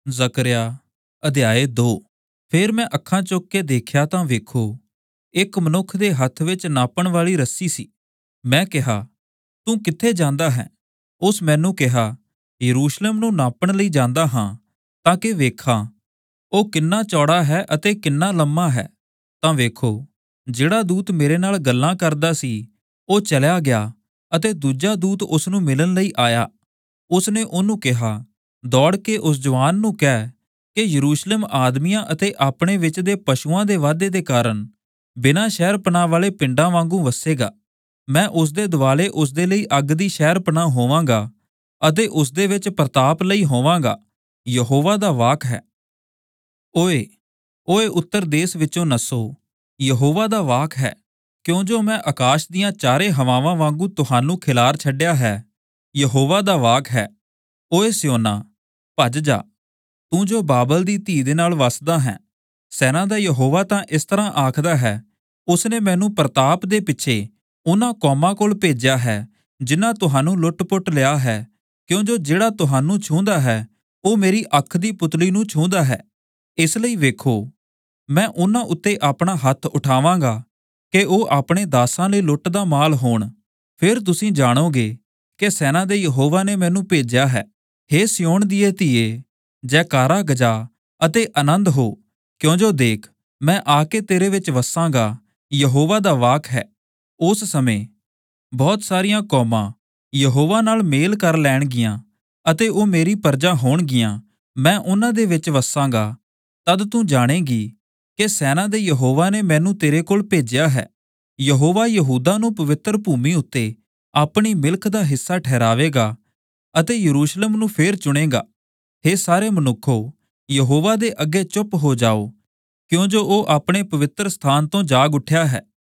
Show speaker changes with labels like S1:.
S1: ਜ਼ਕਰਿਆ ਅਧਿਆਏ 2। ਫੇਰ ਮੈਂ ਅੱਖਾਂ ਚੁੱਕ ਕੇ ਦੇਖਿਆ ਤਾਂ ਵੇਖੋ, ਇੱਕ ਮਨੁੱਖ ਦੇ ਹੱਥ ਵਿੱਚ ਨਾਪਣ ਵਾਲੀ ਰੱਸੀ ਸੀ। ਮੈਂ ਕਿਹਾ, ਤੂੰ ਕਿੱਥੇ ਜਾਂਦਾ ਹੈ? ਉਸ ਮੈਨੂੰ ਕਿਹਾ, ਯਰੂਸ਼ਲਮ ਨੂੰ ਨਾਪਣ ਲਈ ਜਾਂਦਾ ਹਾਂ, ਤਾਂ ਕਿ ਵੇਖਾਂ ਉਹ ਕਿੰਨਾ ਚੌੜਾ ਹੈ ਅਤੇ ਕਿੰਨਾ ਲੰਮਾ ਹੈ। ਤਾਂ ਵੇਖੋ, ਜਿਹੜਾ ਦੂਤ ਮੇਰੇ ਨਾਲ ਗੱਲਾਂ ਕਰਦਾ ਸੀ, ਉਹ ਚਲਿਆ ਗਿਆ ਅਤੇ ਦੂਜਾ ਦੂਤ ਉਸ ਨੂੰ ਮਿਲਣ ਲਈ ਆਇਆ। ਉਸ ਨੇ ਉਹਨੂੰ ਕਿਹਾ, ਦੌੜ ਕੇ ਉਸ ਜਵਾਨ ਨੂੰ ਕਹਿ ਕਿ ਯਰੂਸ਼ਲਮ ਆਦਮੀਆਂ ਅਤੇ ਆਪਣੇ ਵਿੱਚ ਦੇ ਪਸ਼ੂਆਂ ਦੇ ਵਾਧੇ ਦੇ ਕਾਰਨ ਬਿਨਾਂ ਸ਼ਹਿਰ ਪਨਾਹ ਵਾਲੇ ਪਿੰਡਾਂ ਵਾਂਗੂ ਵੱਸੇਗਾ। ਮੈਂ ਉਸ ਦੇ ਦੁਆਲੇ ਉਸ ਦੇ ਲਈ ਅੱਗ ਦੀ ਸ਼ਹਿਰ ਪਨਾਹ ਹੋਵਾਂਗਾ ਅਤੇ ਉਸ ਦੇ ਵਿੱਚ ਪ੍ਰਤਾਪ ਲਈ ਹੋਵਾਂਗਾ। ਯਹੋਵਾ ਦਾ ਵਾਕ ਹੈ। ਓਏ ਓਏ ਉੱਤਰ ਦੇਸ਼ ਵਿੱਚੋਂ ਨੱਸੋ, ਯਹੋਵਾ ਦਾ ਵਾਕ ਹੈ। ਕਿਉਂ ਜੋ ਮੈਂ ਆਕਾਸ਼ ਦੀਆਂ ਚਾਰੇ ਹਵਾਵਾਂ ਵਾਂਗੂ ਤੁਹਾਨੂੰ ਖਿਲਾਰ ਛੱਡਿਆ ਹੈ। ਯਹੋਵਾ ਦਾ ਵਾਕ ਹੈ। ਓਏ ਸਿਯੋਨਾ, ਭੱਜ ਜਾ, ਤੂੰ ਜੋ ਬਾਬਲ ਦੀ ਧੀ ਦੇ ਨਾਲ ਵੱਸਦਾ ਹੈ। ਸੈਨਾ ਦਾ ਯਹੋਵਾ ਤਾਂ ਇਸ ਤਰ੍ਹਾਂ ਆਖਦਾ ਹੈ, ਉਸ ਨੇ ਮੈਨੂੰ ਪ੍ਰਤਾਪ ਦੇ ਪਿੱਛੇ ਉਹਨਾਂ ਕੌਮਾਂ ਕੋਲ ਭੇਜਿਆ ਹੈ ਜਿਨ੍ਹਾਂ ਤੁਹਾਨੂੰ ਲੁੱਟ-ਪੁੱਟ ਲਿਆ ਹੈ। ਕਿਉਂ ਜੋ ਜਿਹੜਾ ਤੁਹਾਨੂੰ ਛੂੰਹਦਾ ਹੈ, ਉਹ ਮੇਰੀ ਅੱਖ ਦੀ ਪੁਤਲੀ ਨੂੰ ਛੂੰਹਦਾ ਹੈ। ਇਸ ਲਈ ਵੇਖੋ, ਮੈਂ ਉਹਨਾਂ ਉੱਤੇ ਆਪਣਾ ਹੱਥ ਉਠਾਵਾਂਗਾ ਕਿ ਉਹ ਆਪਣੇ ਦਾਸਾਂ ਲਈ ਲੁੱਟ ਦਾ ਮਾਲ ਹੋਣ। ਫਿਰ ਤੁਸੀਂ ਜਾਣੋਗੇ ਕਿ ਸੈਨਾ ਦੇ ਯਹੋਵਾ ਨੇ ਮੈਨੂੰ ਭੇਜਿਆ ਹੈ। ਹੇ ਸਿਯੋਨ ਦੀਏ ਧੀਏ, ਜੈਕਾਰਾ ਗਜਾ ਅਤੇ ਆਨੰਦ ਹੋ, ਕਿਉਂ ਜੋ ਦੇਖ, ਮੈਂ ਆ ਕੇ ਤੇਰੇ ਵਿੱਚ ਵੱਸਾਂਗਾ। ਯਹੋਵਾ ਦਾ ਵਾਕ ਹੈ। ਉਸ ਸਮੇਂ ਬਹੁਤ ਸਾਰੀਆਂ ਕੌਮਾਂ ਯਹੋਵਾ ਨਾਲ ਮੇਲ ਕਰ ਲੈਣਗੀਆਂ ਅਤੇ ਉਹ ਮੇਰੀ ਪਰਜਾ ਹੋਣਗੀਆਂ। ਮੈਂ ਉਹਨਾਂ ਦੇ ਵਿੱਚ ਵੱਸਾਂਗਾ। ਤਦ ਤੂੰ ਜਾਣੇਗੀ ਕਿ ਸੈਨਾ ਦੇ ਯਹੋਵਾ ਨੇ ਮੈਨੂੰ ਤੇਰੇ ਕੋਲ ਭੇਜਿਆ ਹੈ। ਯਹੋਵਾ ਯਹੂਦਾ ਨੂੰ ਪਵਿੱਤਰ ਭੂਮੀ ਉੱਤੇ ਆਪਣੀ ਮਿਲਕ ਦਾ ਹਿੱਸਾ ਠਹਿਰਾਵੇਗਾ ਅਤੇ ਯਰੂਸ਼ਲਮ ਨੂੰ ਫੇਰ ਚੁਣੇਗਾ। ਹੇ ਸਾਰੇ ਮਨੁੱਖੋ, ਯਹੋਵਾ ਦੇ ਅੱਗੇ ਚੁੱਪ ਹੋ ਜਾਓ, ਕਿਉਂ ਜੋ ਉਹ ਆਪਣੇ ਪਵਿੱਤਰ ਸਥਾਨ ਤੋਂ ਜਾਗ ਉੱਠਿਆ ਹੈ।